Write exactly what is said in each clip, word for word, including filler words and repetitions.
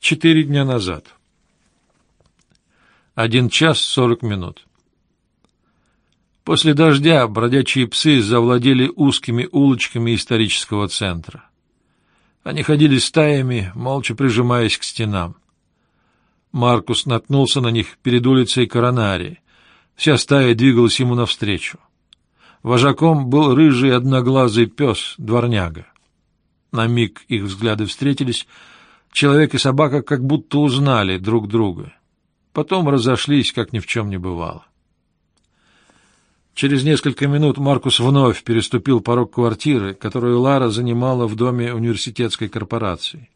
Четыре дня назад. Один час сорок минут. После дождя бродячие псы завладели узкими улочками исторического центра. Они ходили стаями, молча прижимаясь к стенам. Маркус наткнулся на них перед улицей Коронарии. Вся стая двигалась ему навстречу. Вожаком был рыжий одноглазый пес, дворняга. На миг их взгляды встретились. Человек и собака как будто узнали друг друга. Потом разошлись, как ни в чем не бывало. Через несколько минут Маркус вновь переступил порог квартиры, которую Лара занимала в доме университетской корпорации.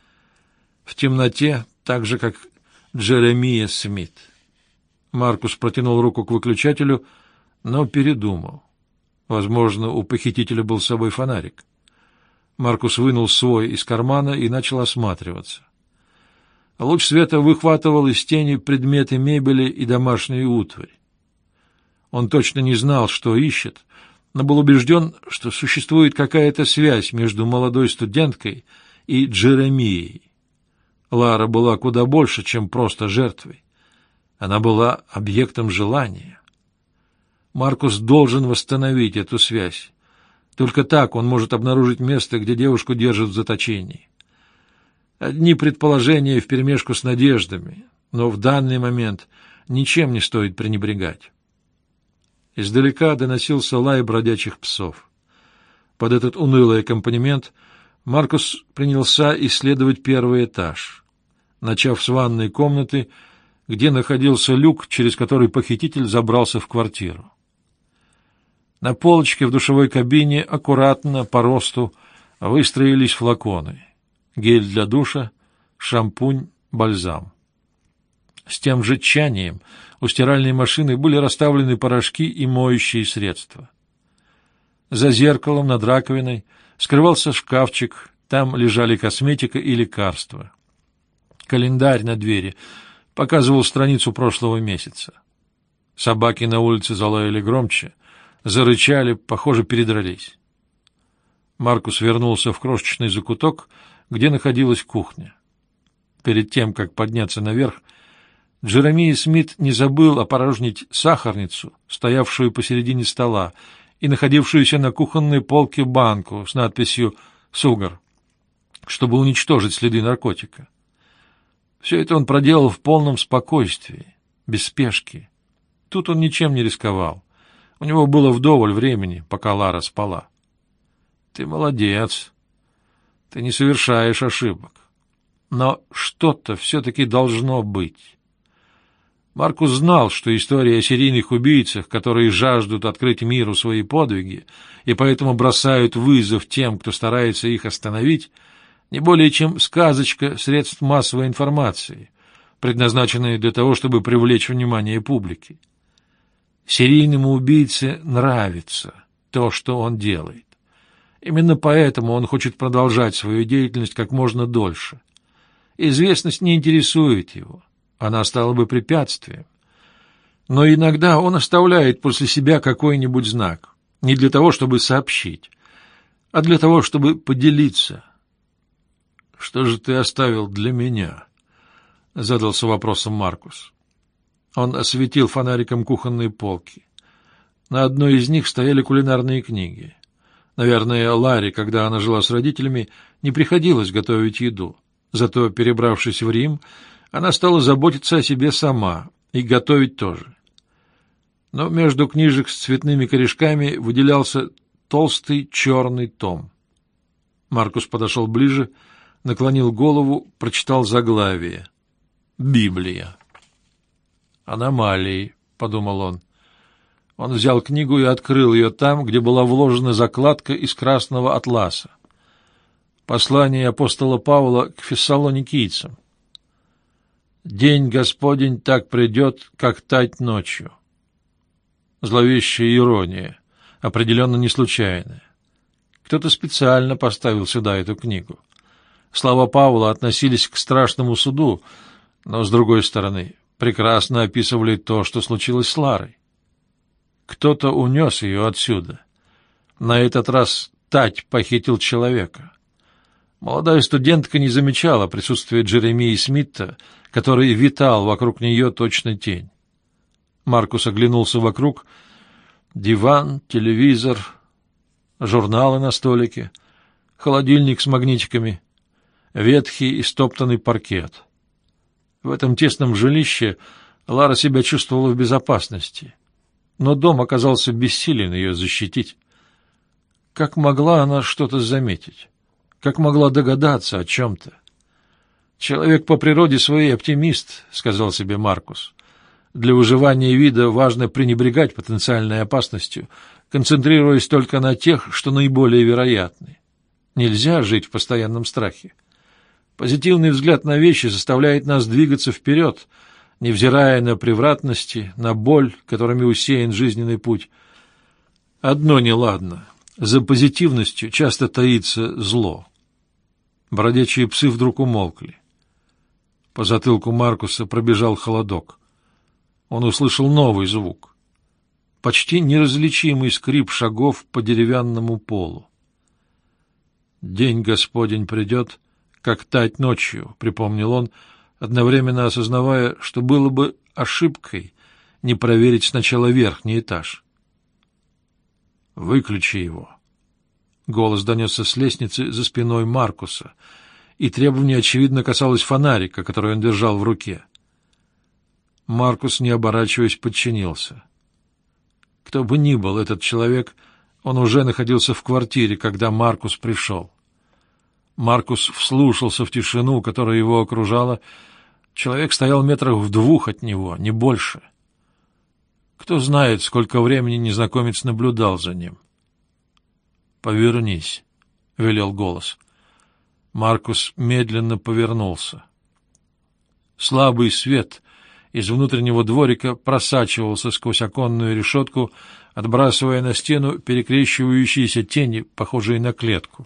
В темноте, так же, как Джеремия Смит. Маркус протянул руку к выключателю, но передумал. Возможно, у похитителя был с собой фонарик. Маркус вынул свой из кармана и начал осматриваться. Луч света выхватывал из тени предметы мебели и домашнюю утварь. Он точно не знал, что ищет, но был убежден, что существует какая-то связь между молодой студенткой и Джеремией. Лара была куда больше, чем просто жертвой. Она была объектом желания. Маркус должен восстановить эту связь. Только так он может обнаружить место, где девушку держат в заточении. Одни предположения вперемешку с надеждами, но в данный момент ничем не стоит пренебрегать. Издалека доносился лай бродячих псов. Под этот унылый аккомпанемент Маркус принялся исследовать первый этаж, начав с ванной комнаты, где находился люк, через который похититель забрался в квартиру. На полочке в душевой кабине аккуратно по росту выстроились флаконы: гель для душа, шампунь, бальзам. С тем же тщанием у стиральной машины были расставлены порошки и моющие средства. За зеркалом над раковиной скрывался шкафчик, там лежали косметика и лекарства. Календарь на двери показывал страницу прошлого месяца. Собаки на улице залаяли громче, зарычали, похоже, передрались. Маркус вернулся в крошечный закуток, где находилась кухня. Перед тем, как подняться наверх, Джеремия Смит не забыл опорожнить сахарницу, стоявшую посередине стола, и находившуюся на кухонной полке банку с надписью «Сугар», чтобы уничтожить следы наркотика. Все это он проделал в полном спокойствии, без спешки. Тут он ничем не рисковал. У него было вдоволь времени, пока Лара спала. Ты молодец. Ты не совершаешь ошибок. Но что-то все-таки должно быть. Маркус знал, что история о серийных убийцах, которые жаждут открыть миру свои подвиги и поэтому бросают вызов тем, кто старается их остановить, не более чем сказочка средств массовой информации, предназначенная для того, чтобы привлечь внимание публики. Серийному убийце нравится то, что он делает. Именно поэтому он хочет продолжать свою деятельность как можно дольше. Известность не интересует его. Она стала бы препятствием. Но иногда он оставляет после себя какой-нибудь знак, не для того, чтобы сообщить, а для того, чтобы поделиться. «Что же ты оставил для меня?» — задался вопросом Маркус. Он осветил фонариком кухонные полки. На одной из них стояли кулинарные книги. Наверное, Ларе, когда она жила с родителями, не приходилось готовить еду. Зато, перебравшись в Рим, она стала заботиться о себе сама и готовить тоже. Но между книжек с цветными корешками выделялся толстый черный том. Маркус подошел ближе, наклонил голову, прочитал заглавие. «Библия». «Аномалии», — подумал он. Он взял книгу и открыл ее там, где была вложена закладка из красного атласа. Послание апостола Павла к фессалоникийцам. «День Господень так придет, как тать ночью». Зловещая ирония, определенно не случайная. Кто-то специально поставил сюда эту книгу. Слова Павла относились к страшному суду, но, с другой стороны, прекрасно описывали то, что случилось с Ларой. Кто-то унес ее отсюда. На этот раз Тать похитил человека. Молодая студентка не замечала присутствия Джеремии Смита, который витал вокруг нее точно тень. Маркус оглянулся вокруг. Диван, телевизор, журналы на столике, холодильник с магнитиками, ветхий и стоптанный паркет. В этом тесном жилище Лара себя чувствовала в безопасности, но дом оказался бессилен ее защитить. Как могла она что-то заметить? Как могла догадаться о чем-то? «Человек по природе своей оптимист», — сказал себе Маркус. «Для выживания вида важно пренебрегать потенциальной опасностью, концентрируясь только на тех, что наиболее вероятны. Нельзя жить в постоянном страхе. Позитивный взгляд на вещи заставляет нас двигаться вперед, невзирая на превратности, на боль, которыми усеян жизненный путь. Одно неладно. За позитивностью часто таится зло». Бродячие псы вдруг умолкли. По затылку Маркуса пробежал холодок. Он услышал новый звук. Почти неразличимый скрип шагов по деревянному полу. «День Господень придет, как тать ночью», — припомнил он, одновременно осознавая, что было бы ошибкой не проверить сначала верхний этаж. «Выключи его». Голос донесся с лестницы за спиной Маркуса, и требование, очевидно, касалось фонарика, который он держал в руке. Маркус, не оборачиваясь, подчинился. Кто бы ни был этот человек, он уже находился в квартире, когда Маркус пришел. Маркус вслушался в тишину, которая его окружала. Человек стоял метрах в двух от него, не больше. Кто знает, сколько времени незнакомец наблюдал за ним. «Повернись», — велел голос. Маркус медленно повернулся. Слабый свет из внутреннего дворика просачивался сквозь оконную решетку, отбрасывая на стену перекрещивающиеся тени, похожие на клетку.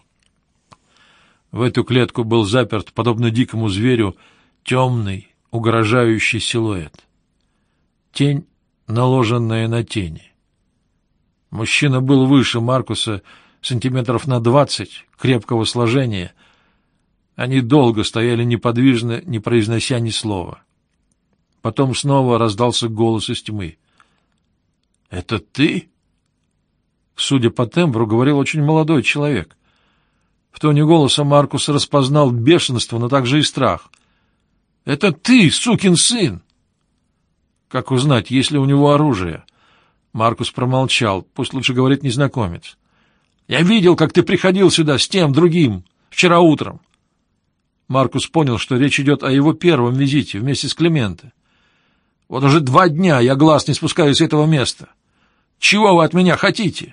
В эту клетку был заперт, подобно дикому зверю, темный, угрожающий силуэт. Тень, наложенная на тени. Мужчина был выше Маркуса, сантиметров на двадцать, крепкого сложения. Они долго стояли неподвижно, не произнося ни слова. Потом снова раздался голос из тьмы. — Это ты? Судя по тембру, говорил очень молодой человек. В тоне голоса Маркус распознал бешенство, но также и страх. — Это ты, сукин сын! Как узнать, есть ли у него оружие? Маркус промолчал. Пусть лучше говорит незнакомец. — Я видел, как ты приходил сюда с тем, другим, вчера утром. Маркус понял, что речь идет о его первом визите вместе с Клементе. Вот уже два дня я глаз не спускаю с этого места. Чего вы от меня хотите?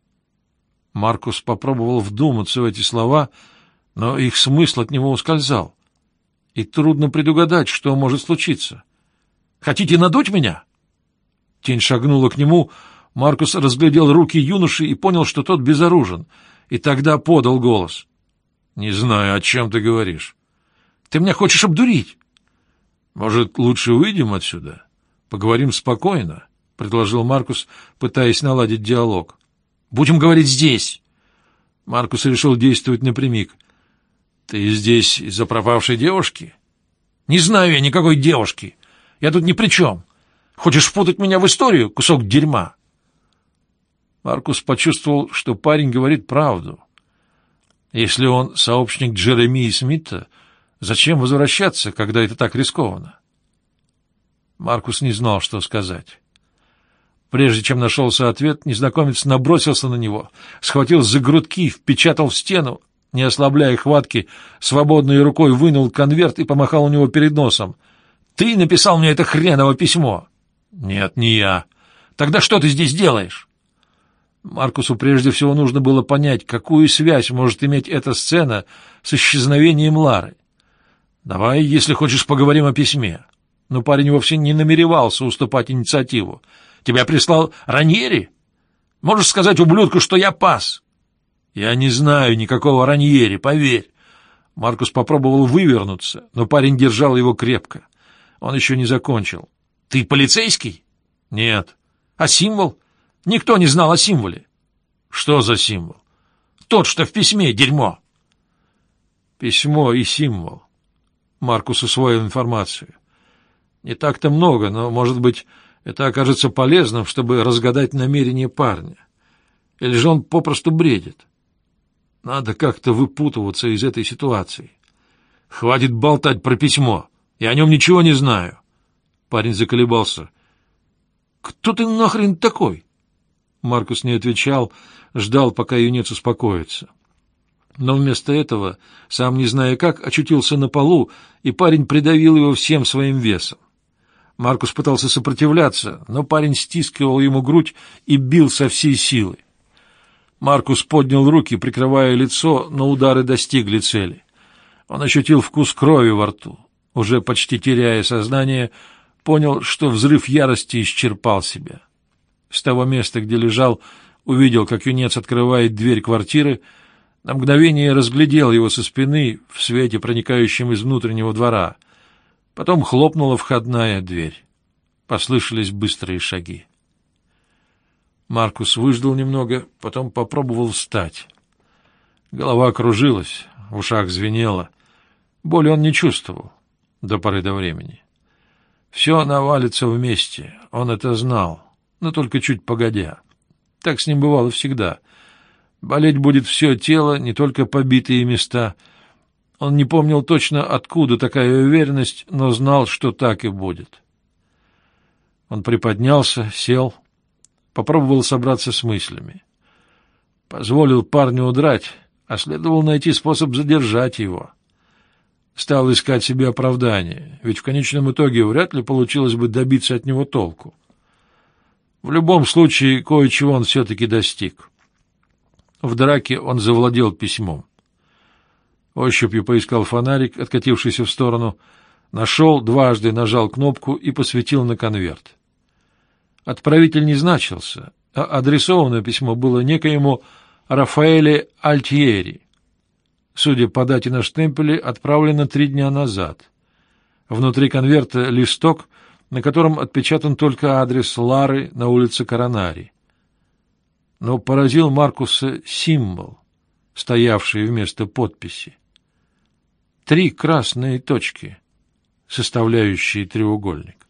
Маркус попробовал вдуматься в эти слова, но их смысл от него ускользал. И трудно предугадать, что может случиться. Хотите надуть меня? Тень шагнула к нему. Маркус разглядел руки юноши и понял, что тот безоружен, и тогда подал голос. — Не знаю, о чем ты говоришь. — Ты меня хочешь обдурить? — Может, лучше выйдем отсюда? Поговорим спокойно, — предложил Маркус, пытаясь наладить диалог. — Будем говорить здесь. Маркус решил действовать напрямик. — Ты здесь из-за пропавшей девушки? — Не знаю я никакой девушки. Я тут ни при чем. Хочешь впутать меня в историю, кусок дерьма? Маркус почувствовал, что парень говорит правду. Если он сообщник Джеремии Смита, зачем возвращаться, когда это так рискованно? Маркус не знал, что сказать. Прежде чем нашелся ответ, незнакомец набросился на него, схватил за грудки, впечатал в стену, не ослабляя хватки, свободной рукой вынул конверт и помахал у него перед носом. — Ты написал мне это хреново письмо? — Нет, не я. — Тогда что ты здесь делаешь? Маркусу прежде всего нужно было понять, какую связь может иметь эта сцена с исчезновением Лары. Давай, если хочешь, поговорим о письме. Но парень вовсе не намеревался уступать инициативу. Тебя прислал Раньери? Можешь сказать ублюдку, что я пас? Я не знаю никакого Раньери, поверь. Маркус попробовал вывернуться, но парень держал его крепко. Он еще не закончил. Ты полицейский? Нет. А символ? Никто не знал о символе. Что за символ? Тот, что в письме, дерьмо. Письмо и символ. Маркус усвоил информацию. Не так-то много, но, может быть, это окажется полезным, чтобы разгадать намерения парня. Или же он попросту бредит. Надо как-то выпутываться из этой ситуации. Хватит болтать про письмо. Я о нем ничего не знаю. Парень заколебался. Кто ты нахрен такой? Маркус не отвечал, ждал, пока юнец успокоится. Но вместо этого, сам не зная как, очутился на полу, и парень придавил его всем своим весом. Маркус пытался сопротивляться, но парень стискивал ему грудь и бил со всей силы. Маркус поднял руки, прикрывая лицо, но удары достигли цели. Он ощутил вкус крови во рту. Уже почти теряя сознание, понял, что взрыв ярости исчерпал себя. С того места, где лежал, увидел, как юнец открывает дверь квартиры, на мгновение разглядел его со спины в свете, проникающем из внутреннего двора. Потом хлопнула входная дверь. Послышались быстрые шаги. Маркус выждал немного, потом попробовал встать. Голова кружилась, в ушах звенело. Боли он не чувствовал до поры до времени. Все навалится вместе, он это знал, но только чуть погодя. Так с ним бывало всегда. Болеть будет все тело, не только побитые места. Он не помнил точно, откуда такая уверенность, но знал, что так и будет. Он приподнялся, сел, попробовал собраться с мыслями. Позволил парню удрать, а следовало найти способ задержать его. Стал искать себе оправдание, ведь в конечном итоге вряд ли получилось бы добиться от него толку. В любом случае, кое-чего он все-таки достиг. В драке он завладел письмом. Ощупью поискал фонарик, откатившийся в сторону, нашел, дважды нажал кнопку и посветил на конверт. Отправитель не значился, а адресованное письмо было некоему Рафаэле Альтьери. Судя по дате на штемпеле, отправлено три дня назад. Внутри конверта листок, на котором отпечатан только адрес Лары на улице Коронари. Но поразил Маркуса символ, стоявший вместо подписи. Три красные точки, составляющие треугольник.